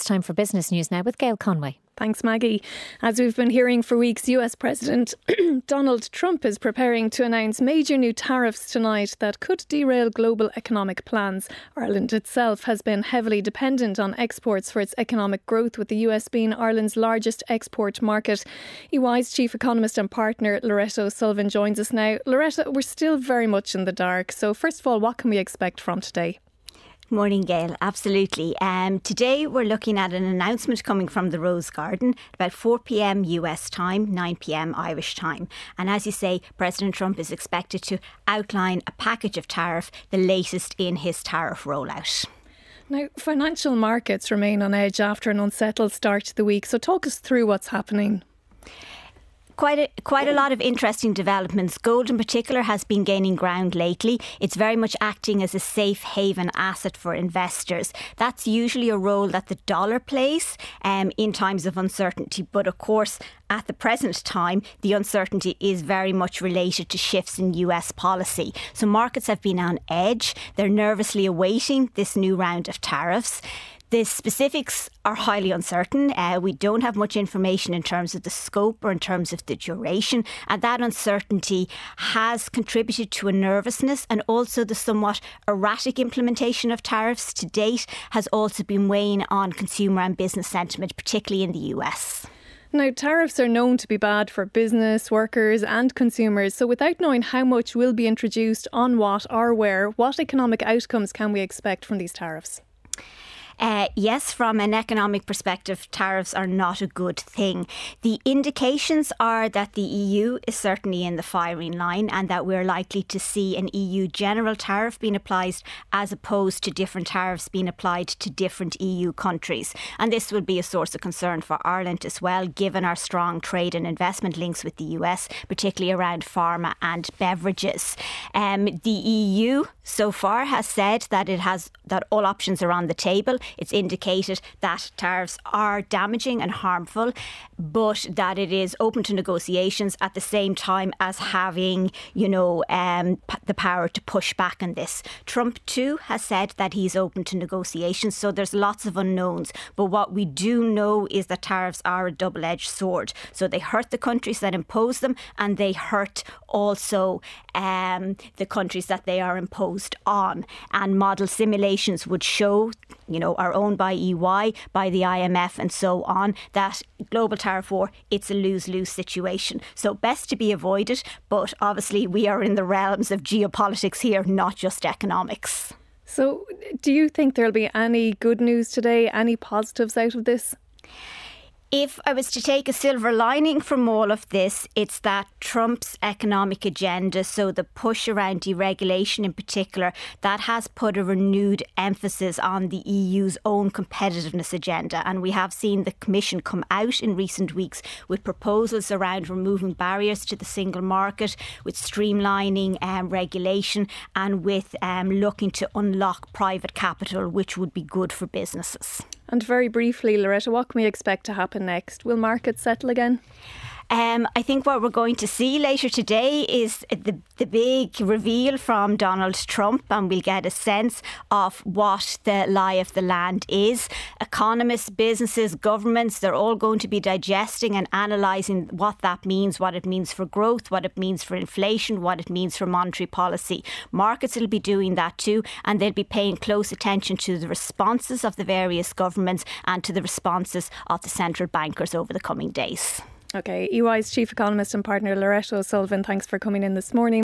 time for business news now with Gail Conway. Thanks, Maggie. As we've been hearing for weeks, US President Donald Trump is preparing to announce major new tariffs tonight that could derail global economic plans. Ireland itself has been heavily dependent on exports for its economic growth, with the US being Ireland's largest export market. EY's chief economist and partner Loretta O'Sullivan joins us now. Loretta, we're still very much in the dark. So first of all, what can we expect from today? Morning, Gail. Absolutely. Today we're looking at an announcement coming from the Rose Garden about 4 p.m. US time, 9 p.m. Irish time. And as you say, President Trump is expected to outline a package of tariff, the latest in his tariff rollout. Now, financial markets remain on edge after an unsettled start to the week. So talk us through what's happening. Quite a lot of interesting developments. Gold in particular has been gaining ground lately. It's very much acting as a safe haven asset for investors. That's usually a role that the dollar plays in times of uncertainty. But of course, at the present time, the uncertainty is very much related to shifts in US policy. So markets have been on edge. They're nervously awaiting this new round of tariffs. The specifics are highly uncertain. We don't have much information in terms of the scope or in terms of the duration. And that uncertainty has contributed to a nervousness, and also the somewhat erratic implementation of tariffs to date has also been weighing on consumer and business sentiment, particularly in the US. Now, tariffs are known to be bad for business, workers and consumers. So without knowing how much will be introduced on what or where, what economic outcomes can we expect from these tariffs? Yes, from an economic perspective, tariffs are not a good thing. The indications are that the EU is certainly in the firing line, and that we're likely to see an EU general tariff being applied as opposed to different tariffs being applied to different EU countries. And this will be a source of concern for Ireland as well, given our strong trade and investment links with the US, particularly around pharma and beverages. The EU so far has said that all options are on the table. It's indicated that tariffs are damaging and harmful, but that it is open to negotiations at the same time as having, the power to push back on this. Trump too has said that he's open to negotiations, so there's lots of unknowns. But what we do know is that tariffs are a double-edged sword. So they hurt the countries that impose them, and they hurt also the countries that they are imposed on. And model simulations would show, our own by EY, by the IMF and so on, that global tariff war, it's a lose-lose situation. So best to be avoided, but obviously we are in the realms of geopolitics here, not just economics. So do you think there'll be any good news today, any positives out of this? If I was to take a silver lining from all of this, it's that Trump's economic agenda, so the push around deregulation in particular, that has put a renewed emphasis on the EU's own competitiveness agenda. And we have seen the Commission come out in recent weeks with proposals around removing barriers to the single market, with streamlining regulation, and with looking to unlock private capital, which would be good for businesses. And very briefly, Loretta, what can we expect to happen next? Will markets settle again? I think what we're going to see later today is the big reveal from Donald Trump, and we'll get a sense of what the lie of the land is. Economists, businesses, governments, they're all going to be digesting and analysing what that means, what it means for growth, what it means for inflation, what it means for monetary policy. Markets will be doing that too, and they'll be paying close attention to the responses of the various governments and to the responses of the central bankers over the coming days. OK, EY's chief economist and partner Loretta O'Sullivan, thanks for coming in this morning.